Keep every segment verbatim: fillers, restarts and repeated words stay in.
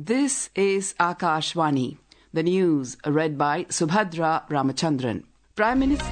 This is Akashvani, the news read by Subhadra Ramachandran. Prime Minister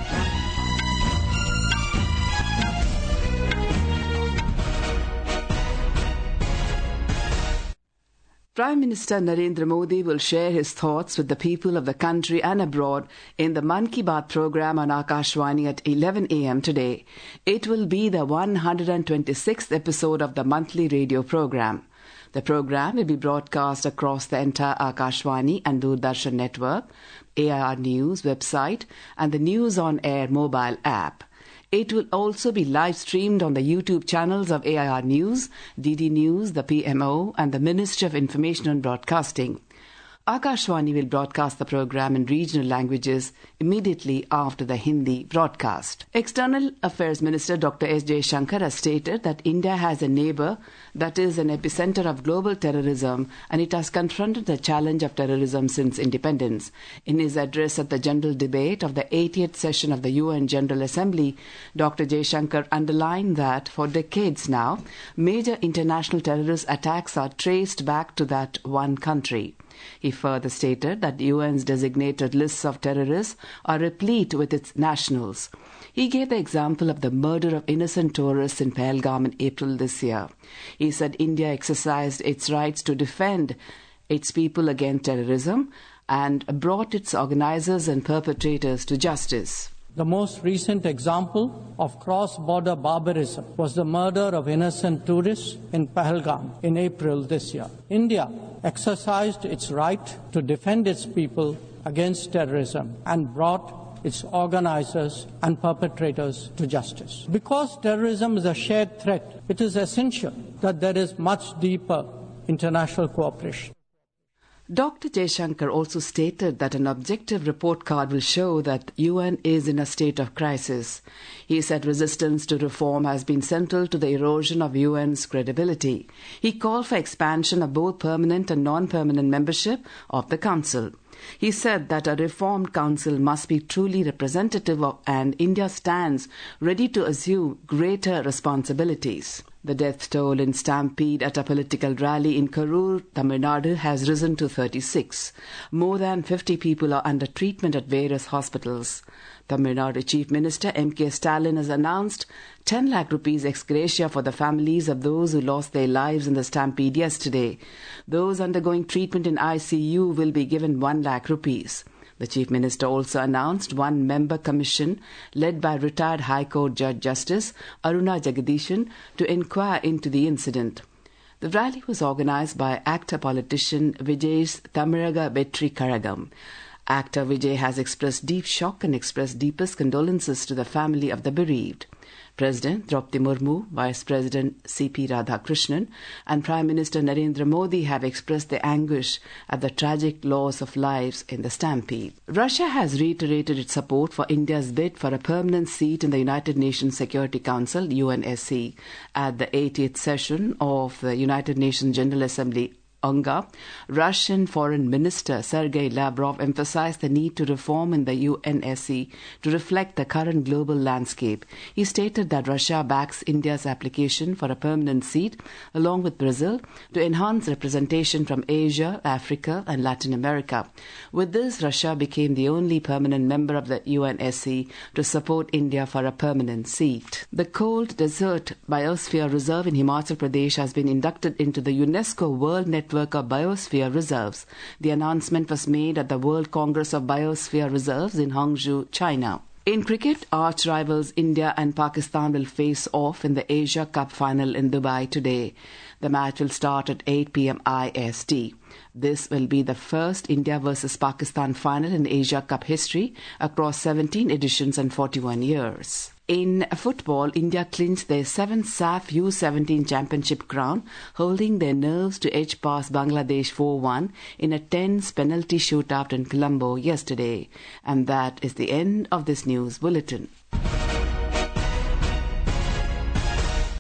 Prime Minister Narendra Modi will share his thoughts with the people of the country and abroad in the Mann Ki Baat program on Akashvani at eleven a.m. today. It will be the one hundred twenty-sixth episode of the monthly radio program. The program will be broadcast across the entire Akashvani and Doordarshan network, A I R News website, and the News on Air mobile app. It will also be live streamed on the YouTube channels of A I R News, D D News, the P M O, and the Ministry of Information and Broadcasting. Akashvani will broadcast the program in regional languages immediately after the Hindi broadcast. External Affairs Minister Doctor S. Jaishankar has stated that India has a neighbour that is an epicenter of global terrorism, and it has confronted the challenge of terrorism since independence. In his address at the general debate of the eightieth session of the U N General Assembly, Doctor Jaishankar underlined that for decades now, major international terrorist attacks are traced back to that one country. He further stated that the U N's designated lists of terrorists are replete with its nationals. He gave the example of the murder of innocent tourists in Pahalgam in April this year. He said India exercised its rights to defend its people against terrorism and brought its organizers and perpetrators to justice. The most recent example of cross-border barbarism was the murder of innocent tourists in Pahalgam in April this year. India exercised its right to defend its people against terrorism and brought its organizers and perpetrators to justice. Because terrorism is a shared threat, it is essential that there is much deeper international cooperation. Doctor Jaishankar also stated that an objective report card will show that U N is in a state of crisis. He said resistance to reform has been central to the erosion of U N's credibility. He called for expansion of both permanent and non-permanent membership of the Council. He said that a reformed council must be truly representative of, and India stands ready to assume greater responsibilities. The death toll in stampede at a political rally in Karur, Tamil Nadu has risen to thirty-six. More than fifty people are under treatment at various hospitals. Tamil Nadu Chief Minister M K Stalin has announced ten lakh rupees ex gratia for the families of those who lost their lives in the stampede yesterday. Those undergoing treatment in I C U will be given one lakh rupees. The Chief Minister also announced one member commission led by retired High Court Judge Justice Aruna Jagadishan to inquire into the incident. The rally was organized by actor-politician Vijay's Tamaraga Vetri Karagam. Actor Vijay has expressed deep shock and expressed deepest condolences to the family of the bereaved. President Draupadi Murmu, Vice President C P Radhakrishnan, and Prime Minister Narendra Modi have expressed their anguish at the tragic loss of lives in the stampede. Russia has reiterated its support for India's bid for a permanent seat in the United Nations Security Council, U N S C, at the eightieth session of the United Nations General Assembly. UNGA, Russian Foreign Minister Sergei Lavrov emphasized the need to reform in the U N S C to reflect the current global landscape. He stated that Russia backs India's application for a permanent seat, along with Brazil, to enhance representation from Asia, Africa, and Latin America. With this, Russia became the only permanent member of the U N S C to support India for a permanent seat. The Cold Desert Biosphere Reserve in Himachal Pradesh has been inducted into the UNESCO World Network Network of Biosphere Reserves. The announcement was made at the World Congress of Biosphere Reserves in Hangzhou, China. In cricket, arch rivals India and Pakistan will face off in the Asia Cup final in Dubai today. The match will start at eight p.m. I S T. This will be the first India versus Pakistan final in Asia Cup history across seventeen editions and forty-one years. In football, India clinched their seventh S A F U seventeen championship crown, holding their nerves to edge past Bangladesh four one in a tense penalty shootout in Colombo yesterday. And that is the end of this news bulletin.